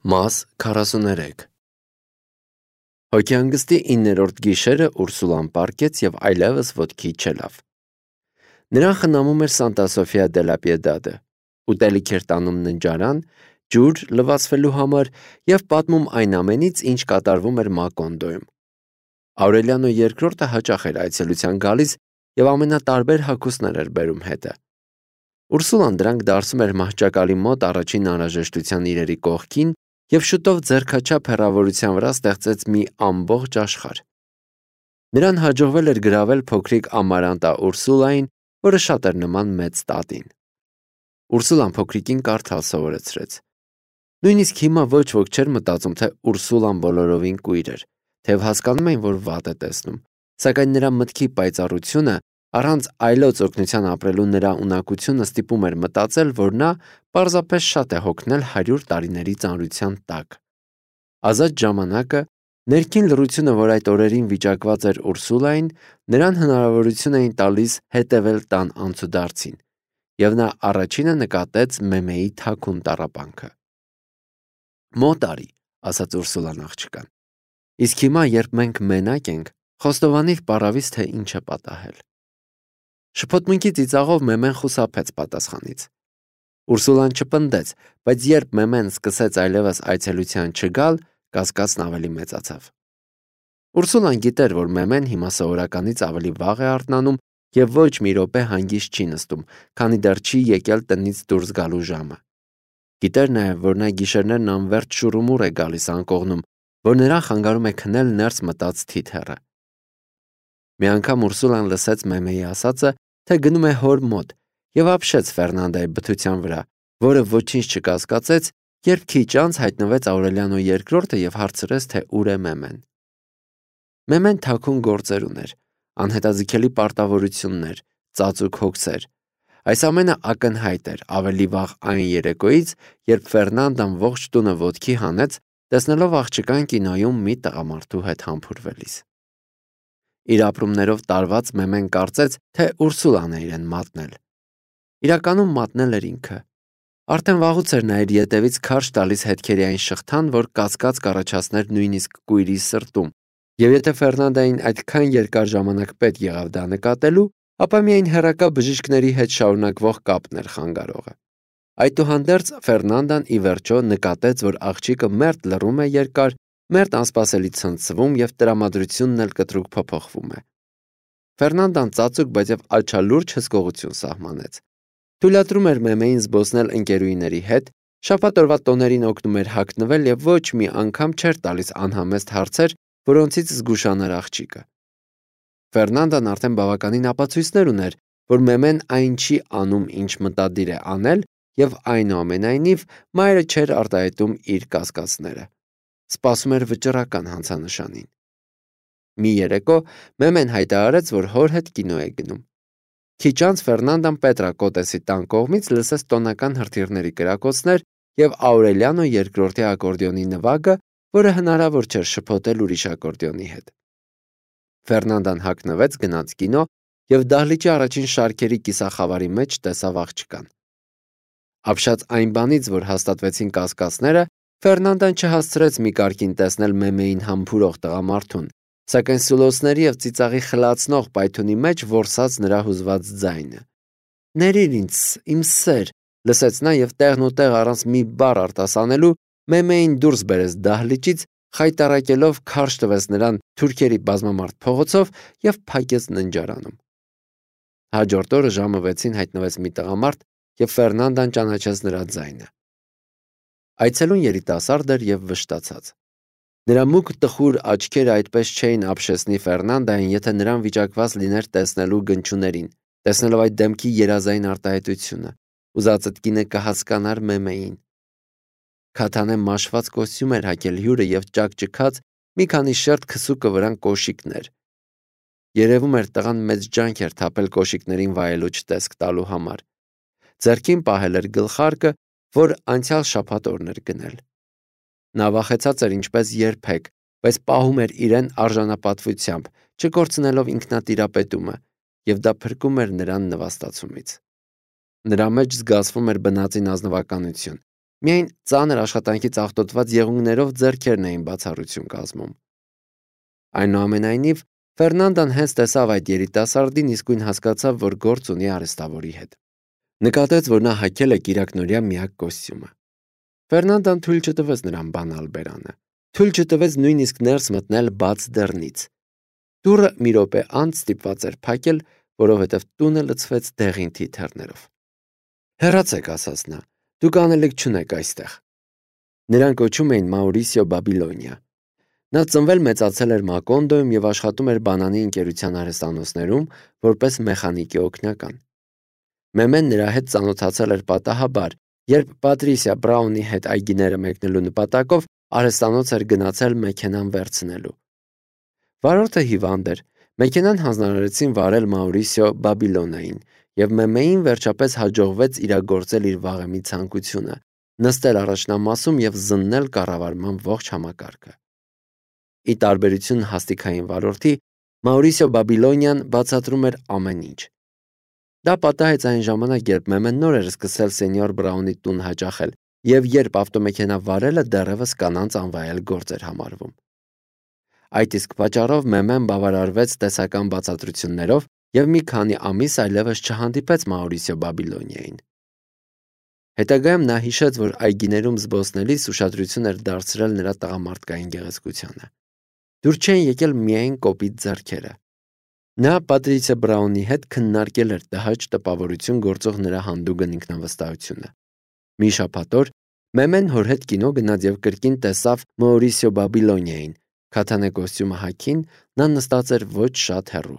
Մաս 43 Հոգեհանգստի 9-րդ գիշերը Ուրսուլան պառկեց և այլևս ոտքի չելավ: Նրան խնամում էր Սանտա Սոֆիա դե լա Պիեդադը, ուտելիք էր տանում ննջարան, ջուր լվացվելու համար և պատմում այն ամենից, ինչ կատարվում էր Մակոնդոյում: Աուրելիանո II հաճախ էր այցելության գալիս և ամենատարբեր հագուստներ էր բերում հետը: Ուրսուլան դրանք դարսում էր մահճակալի մոտ առաջին անհրաժեշտության իրերի կողքին և շուտով ձեռքաչափ հեռավորության վրա ստեղծեց մի ամբողջ աշխարհ: Նրան հաջողվել էր գրավել փոքրիկ Ամարանտա Ուրսուլային, որը շատ էր նման մեծ տատին: Ուրսուլան փոքրիկին կարդալ սովորեցրեց: Նույնիսկ հիմա ոչ ոք չէր մտածում, թե Ուրսուլան բոլորովին կույր էր, թեև հասկանում էին, որ վատ է տեսնում, սակայն նրա մտքի պայծառությունը, առանց այլոց օգնության ապրելու նրա ունակությունը ստիպում էր մտածել, որ նա պարզապես շատ է հոգնել 100 տարիների ծանրության տակ: Ազատ ժամանակը, ներքին լռությունը, որ այդ օրերին վիճակված էր Ուրսուլային, նրան հնարավորություն էին տալիս հետևել տան անցուդարձին, և նա առաջինը նկատեց Մեմեի թաքուն տառապանքը: «Մոտ արի», ասաց Ուրսուլան աղջկան, «իսկ հիմա, երբ մենք մենակ ենք, խոստովանիր պառավից, թե ինչ է պատահել»: Շփոթմունքի ծիծաղով Մեմեն խուսափեց պատասխանից: Ուրսուլան չպնդեց, բայց երբ Մեմեն սկսեց այլևս այցելության չգալ, կասկածն ավելի մեծացավ: Ուրսուլան գիտեր, որ Մեմեն հիմա սովորականից ավելի վաղ է արթնանում և ոչ մի րոպե հանգիստ չի նստում, քանի դեռ չի եկել տնից դուրս գալու ժամը: Գիտեր նաև, որ նա գիշերներն անվերջ շուռումուռ է գալիս անկողնում, որ նրան խանգարում է քնել ներս մտած թիթեռը: Մի անգամ Ուրսուլան լսեց Մեմեի ասածը, թե գնում է հոր մոտ և ապշեց Ֆերնանդայի բթության վրա, որը ոչինչ չկասկածեց, երբ քիչ անց հայտնվեց Աուրելիանո II և հարցրեց, թե ուր է Մեմեն: Մեմեն թաքուն գործեր ուներ, անհետաձգելի պարտավորություններ, ծածուկ հոգսեր: Այս ամենը ակնհայտ էր ավելի վաղ այն երեկոյից, երբ Ֆերնանդան ողջ տունը ոտքի հանեց, տեսնելով աղջկան կինոյում մի տղամարդու հետ համբուրվելիս: Իր ապրումներով տարված Մեմեն կարծեց, թե Ուրսուլան է իրեն մատնել: Իրականում մատնել էր ինքը: Արդեն վաղուց էր նա իր ետևից քարշ տալիս հետքերի այն շղթան, որ կասկած կառաջացներ նույնիսկ կույրի սրտում, և եթե Ֆերնանդային այդքան երկար ժամանակ պետք եղավ դա նկատելու, ապա միայն հեռակա բժիշկների հետ շարունակվող կապն էր խանգարողը: Այդուհանդերձ Ֆերնանդան ի վերջո նկատեց, որ աղջիկը մերթ լռում է երկար, մերթ անսպասելի ցնցվում և տրամադրությունն էլ կտրուկ փոփոխվում է: Ֆերնանդան ծածուկ, բայց և աչալուրջ հսկողություն սահմանեց: Թույլատրում էր Մեմեին զբոսնել ընկերուհիների հետ, շաբաթ օրվա տոներին օգնում էր հագնվել և ոչ մի անգամ չէր տալիս անհամեստ հարցեր, որոնցից զգուշանար աղջիկը: Ֆերնանդան արդեն բավականին ապացույցներ ուներ, որ Մեմեն այն չի անում, ինչ մտադիր է անել, և այնուամենայնիվ մայրը չէր արտահայտում իր կասկածները: Սպասում էր վճռական հանցանշանին: Մի երեկո Մեմեն հայտարարեց, որ հոր հետ կինո է գնում: Քիչ անց Ֆերնանդան Պետրա Կոտեսի տան կողմից լսեց տոնական հրթիռների կրակոցներ և Աուրելիանո II ակորդեոնի նվագը, որը հնարավոր չէր շփոթել ուրիշ ակորդեոնի հետ: Ֆերնանդան հագնվեց, գնաց կինո և դահլիճի առաջին շարքերի կիսախավարի մեջ տեսավ աղջկան: Ապշած այն բանից, որ հաստատվեցին կասկածները, Ֆերնանդան չհասցրեց մի կարգին տեսնել Մեմեին համբուրող տղամարդուն, սակայն սուլոցների և ծիծաղի խլացնող պայթյունի մեջ որսաց նրա հուզված ձայնը: «Ներիր ինձ, իմ սեր», լսեց նա և տեղնուտեղ առանց մի բառ արտասանելու Մեմեին դուրս բերեց դահլիճից, խայտառակելով քարշ տվեց նրան թուրքերի բազմամարդ փողոցով և փակեց ննջարանում: Հաջորդ օրը ժամը 6-ին հայտնվեց մի տղամարդ և Ֆերնանդան ճանաչեց նրա ձայնը: Այցելուն երիտասարդ էր և վշտացած: Նրա մուգ տխուր աչքերը այդպես չէին ապշեցնի Ֆերնանդային, եթե նրան վիճակված լիներ տեսնելու գնչուներին: Տեսնելով այդ դեմքի երազային արտահայտությունը, ուզածդ կինը կհասկանար Մեմեին: Քաթանե մաշված կոստյում էր հագել հյուրը և ճաքճքած մի քանի շերտ քսուկը վրան կոշիկներ: Երևում էր տղան մեծ ջանք էր թափել կոշիկներին վայելուչ տեսք տալու համար: Ձեռքին պահել էր գլխարկը, որ անցյալ շաբաթ օրն էր գնել: Նա վախեցած էր ինչպես երբեք, բայց պահում էր իրեն արժանապատվությամբ, չկորցնելով ինքնատիրապետումը, և դա փրկում էր նրան նվաստացումից: Նրա մեջ զգացվում էր բնածին ազնվականություն Միայն ծանր աշխատանքից աղտոտված եղունգներով ձեռքերն էին բացառություն կազմում։ Այնուամենայնիվ, Ֆերնանդան հենց տեսավ այդ երիտասարդին, իսկույն հասկացավ, որ գործ ունի արհեստավորի հետ։ Նկատեց, որ նա հագել է կիրակնօրյա միակ կոստյումը։ Ֆերնանդան թույլ չտվեց նրան բանալ բերանը։ Թույլ չտվեց նույնիսկ ներս մտնել բաց դռնից։ Դուռը մի րոպե անց ստիպված էր փակել, որովհետև տունը լցվեց դեղին թիթեռներով։ «Հեռացեք», ասաց նա, «դուք անելիք չունեք այստեղ»։ Նրան կոչում էին Մաուրիսիո Բաբիլոնիա։ Նա ծնվել-մեծացել էր Մակոնդոյում և աշխատում էր բանանի ընկերության արհեստանոցներում որպես մեխանիկի օգնական։ Մեմեն նրա հետ ծանոթացել էր պատահաբար, երբ Պատրիսիա Բրաունի հետ այգիները մեկնելու նպատակով արհեստանոց էր գնացել մեքենան վերցնելու։ Վարորդը հիվանդ էր, մեքենան հանձնարարեցին վարել Մաուրիսիո Բաբիլոնիային, և Մեմեին վերջապես հաջողվեց իրագործել իր վաղեմի ցանկությունը՝ նստել առաջնամասում և զննել կառավարման ողջ համակարգը։ Ի տարբերություն հաստիքային վարորդի, Մաուրիսիո Բաբիլոնիան բացատրում էր ամեն ինչ։ Դա պատահեց այն ժամանակ, երբ Մեմեն նոր էր սկսել սենյոր Բրաունի տուն հաճախել, և երբ ավտոմեքենա վարելը դեռևս կանանց անվայել գործ էր համարվում։ Այդ իսկ պատճառով Մեմեն բավարարվեց տեսական բացատրություններով և մի քանի ամիս այլևս չհանդիպեց Մաուրիսիո Բաբիլոնիային։ Հետագայում նա հիշեց, որ այգիներում զբոսնելիս ուշադրություն էր դարձրել նրա տղամարդկային գեղեցկությանը։ Դուր չեն եկել միայն կոպիտ ձեռքերը։ Նա Պատրիսիա Բրաունի հետ քննարկել էր տհաճ տպավորություն գործող նրա հանդուգն ինքնավստահությունը։ Մի շաբաթ օր Մեմեն հոր հետ կինո գնաց և կրկին տեսավ Մաուրիսիո Բաբիլոնիային, քաթանե կոստյումը հագին, նա նստած էր ոչ շատ հեռու։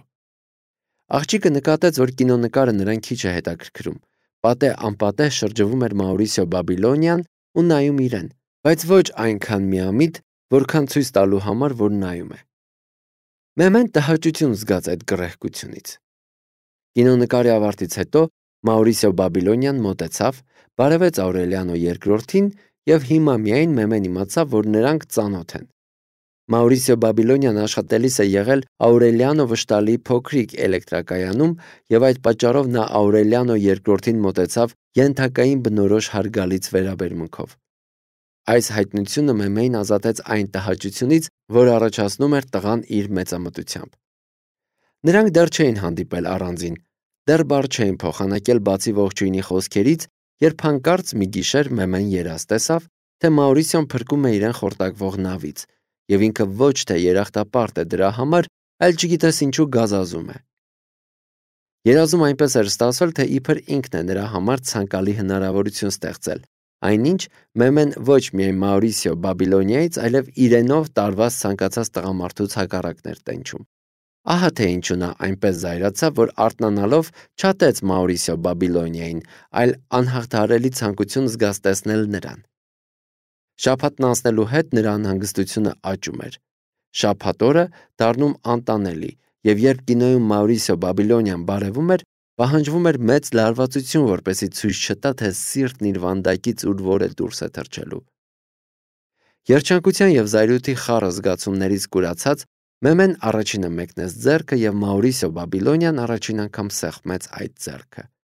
Աղջիկը նկատեց, որ կինոնկարը նրան քիչ է հետաքրքրում, պատե-անպատե շրջվում էր Մաուրիսիո Բաբիլոնիան ու նայում իրեն, բայց ոչ այնքան միամիտ, որքան ցույց տալու համար, որ նայում է։ Մեմեն տհաճություն զգաց այդ գռեհկությունից։ Կինոնկարի ավարտից հետո Մաուրիսիո Բաբիլոնիան մոտեցավ, բարևեց Աուրելիանո II-ին և հիմա միայն Մեմեն իմացավ, որ նրանք ծանոթ են։ Մաուրիսիո Բաբիլոնիան աշխատելիս է եղել Աուրելիանո վշտալի փոքրիկ էլեկտրակայանում և այդ պատճառով նա Աուրելիանո II-ին մոտեցավ ենթակային բնորոշ հարգալից վերաբերմունքով։ Այս հայտնությունը Մեմեին ազատեց այն տհաճությունից, որ առաջացնում էր տղան իր մեծամտությամբ։ Նրանք դեռ չէին հանդիպել առանձին, դեռ բառ չէին փոխանակել բացի ողջույնի խոսքերից, երբ հանկարծ մի գիշեր Մեմեն երազ տեսավ, թե Մաուրիսիոն փրկում է իրեն խորտակվող նավից, և ինքը ոչ թե երախտապարտ է դրա համար, այլ չգիտես ինչու գազազում է։ Երազում այնպես էր ստացվել, թե իբր ինքն է նրա համար ցանկալի հնարավորություն ստեղծել, այնինչ Մեմեն ոչ միայն Մաուրիսիո Բաբիլոնիայից, այլև իրենով տարված ցանկացած տղամարդուց հակառակն էր տենչում։ Ահա թե ինչու նա այնպես զայրացավ, որ արթնանալով չատեց Մաուրիսիո Բաբիլոնիային, այլ անհաղթահարելի ցանկություն զգաց տեսնել նրան։ Շաբաթն անցնելու հետ նրա անհանգստությունը աճում էր։ Շաբաթ օրը դառնում անտանելի, և երբ կինոյում Մաուրիսիո Բաբիլոնիան բարևում էր, պահանջվում էր մեծ լարվածություն, որպեսզի ցույց չտա, թե սիրտն իր վանդակից ուր որ է դուրս է թռչելու։ Երջանկության և զայրույթի խառը զգացումներից կուրացած Մեմեն առաջինը մեկնեց ձեռքը և Մաուրիսիո Բաբիլոնիան առաջին անգամ սեղմեց այդ ձեռքը։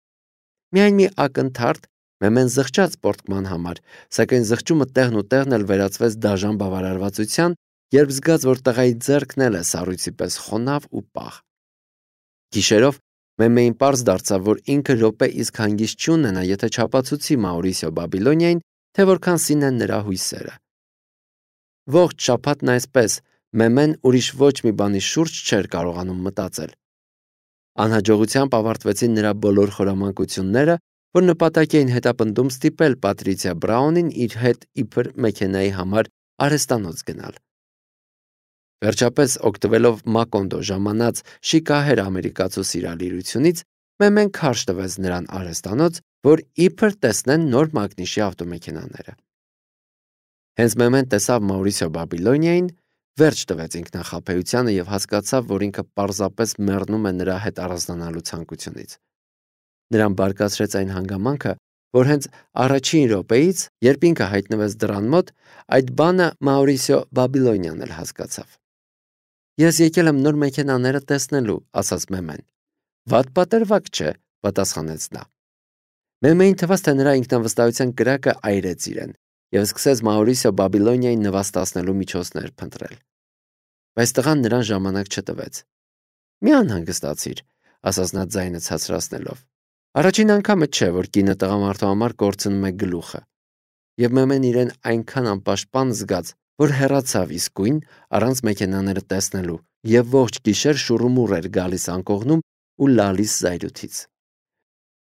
Միայն մի ակնթարթ Մեմեն զղջաց պոռթկման համար, սակայն զղջումը տեղն ու տեղն էլ վերածվեց դաժան բավարարվածության, երբ զգաց, որ տղայի ձեռքն էլ է սառույցի պես խոնավ ու պաղ։ Գիշերով Մեմեին պարզ դարձավ, որ ինքը րոպե իսկ հանգիստ չունենա, եթե չապացուցի Մաուրիսիո Բաբիլոնիային, թե որքան սին են նրա հույսերը։ Ողջ շաբաթն այսպես Մեմեն ուրիշ ոչ մի բանի շուրջ չէր կարողանում մտածել։ Անհաջողությամբ ավարտվեցին նրա բոլոր խորամանկությունները, որ նպատակ էին հետապնդում ստիպել Պատրիսիա Բրաունին իր հետ իբր մեքենայի համար արհեստանոց գնալ։ Վերջապես, օգտվելով Մակոնդո ժամանած շիկահեր ամերիկացու սիրալիրությունից, Մեմեն քարշ տվեց նրան արհեստանոց, որ իբր տեսնեն նոր մակնիշի ավտոմեքենաները։ Հենց Մեմեն տեսավ Մաուրիսիո Բաբիլոնիային, վերջ տվեց ինքնախաբեությանը և հասկացավ, որ ինքը պարզապես մեռնում է նրա հետ առանձնանալու ցանկությունից։ Նրան բարկացրեց այն հանգամանքը, որ հենց առաջին րոպեից, երբ ինքը հայտնվեց դռան մոտ, այդ բանը Մաուրիսիո Բաբիլոնիան էլ հասկացավ։ «Ես եկել եմ նոր մեքենաները տեսնելու», ասաց Մեմեն։ «Վատ պատրվակ չէ», պատասխանեց նա։ Մեմեին թվաց, թե նրա ինքնավստահության կրակը այրեց իրեն և սկսեց Մաուրիսիո Բաբիլոնիային նվաստացնելու միջոցներ փնտրել։ Բայց տղան նրան ժամանակ չտվեց։ «Մի անհանգստացիր», ասաց նա ձայնը ցածրացնելով։ Առաջին անգամը չէ, որ կինը տղամարդու համար կորցնում է գլուխը։ Եվ Մեմեն իրեն այնքան անպաշտպան զգաց, որ հեռացավ իսկույն առանց մեքենաները տեսնելու և ողջ գիշեր շուռումուռ էր գալիս անկողնում ու լալիս զայրույթից։